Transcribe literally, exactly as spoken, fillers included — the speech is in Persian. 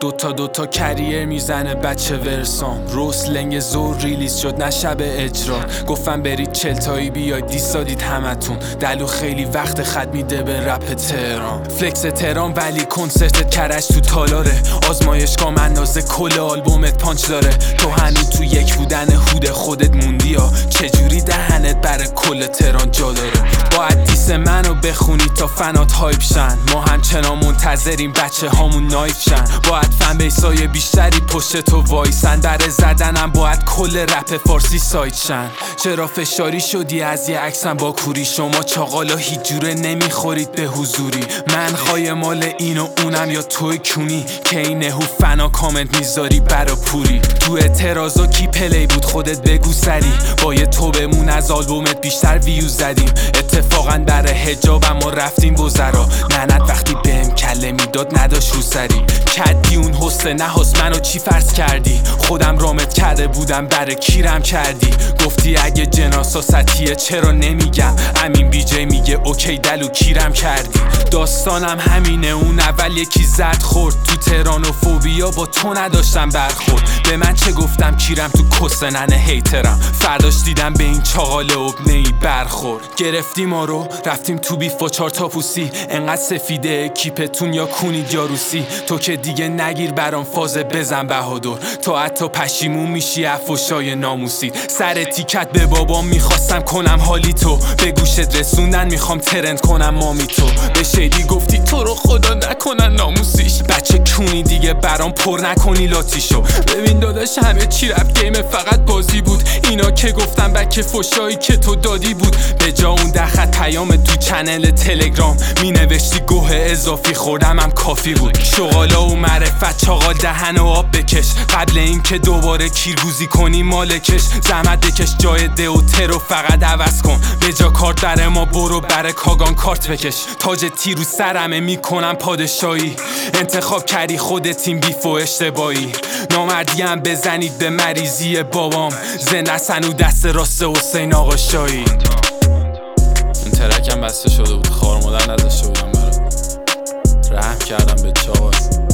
دوتا دوتا کریر میزنه بچه ورسام. روس لنگ زور ریلیز شد نه شب اجرا. گفتم برید چلتایی بیاید دیستادید همتون. دلو خیلی وقت خط میده به رپ تهران. فلکس تهران ولی کنسرت کرج تو تالاره. آزمایشگاه اندازه کل آلبومت پانچ داره. تو هنوز تو یک بودن هود خودت موندی ها. چجوری دهنت برای کل تهران جا داره؟ باید دیس منو بخونی تا فنات هایپ شن. ما همچنان منتظریم بچه هامون نایف شن. باید فن بیسای بیشتری پشت تو وایسن. در زدنم باید کل رپ فارسی سایت شن. چرا فشاری شدی از یه عکسم با کوری؟ شما چاقالا هیچ جوره نمیخورید به حضوری. من خواهی مال این و اونم یا توی کونی که اینه هو فنا کامنت میذاری برا پوری. تو اعتراضا کی پلی بود خودت بگو سری. با یه تو بمون از آلبومت بیشتر ویو زدیم. اتفاقا برای حجابم ما رفتیم وزرا. ننت وقتی بهم کله میداد نداشت رو سری. کدی اون حسن نهاس منو چی فرض کردی؟ خودم رامت کرده بودم برای کیرم کردی. گفتی اگه جناسا سطحیه چرا نمیگم؟ امین بی جی میگه اوکی دلو کیرم کردی. داستانم همینه. اون اول یکی زد خورد تو تهران و فوبیا با تو نداشتم برخورد. به من چه گفتم کیرم تو کسنن هیترم. فرداش دیدم به این چاقال ابنه ای برخورد. گرفتیم ما رو رفتیم تو بیف با چار تا پوسی. انقدر سفیده کیپتون یا کونید یا روسی. تو که دیگه نگیر برام فاز بزن بهادر. تو حتی پشیمون میشی افوشای ناموسی. سر تیکت به بابام میخواستم کنم حالی تو. به گوشت رسوندن میخوام ترند کنم مامی تو. به شیدی گفتی تو رو خدا نکنن ناموسیش. بچه کونی دیگه برام پر نکنی لاتیشو. ببین داداش همه چی رپ گیم فقط بازی بود. اینا که گفتم بک فوشایی که تو دادی بود. به جا اون ده خط پیام تو چنل تلگرام می نوشتی گوه اضافی خوردم هم کافی بود. شغالا و معرفت چاقال دهن و آب بکش. قبل این که دوباره کیرگوزی کنی مالکش. زحمت بکش جای ده و ترو فقط عوض کن. به جا کارت در ما برو بر کاگان کارت بکش. تاج تیرو سرمه میکنم پادشاهی. انتخاب کردی خودت این بیف و اشتباهی. نامردی هم بزنید به مریضی بابام. زنده سنو دست راست حسین آقا شایی. این ترکم بسته شده بود. خوار مادر نذاشته بودم برات. رحم کردم به چاقال.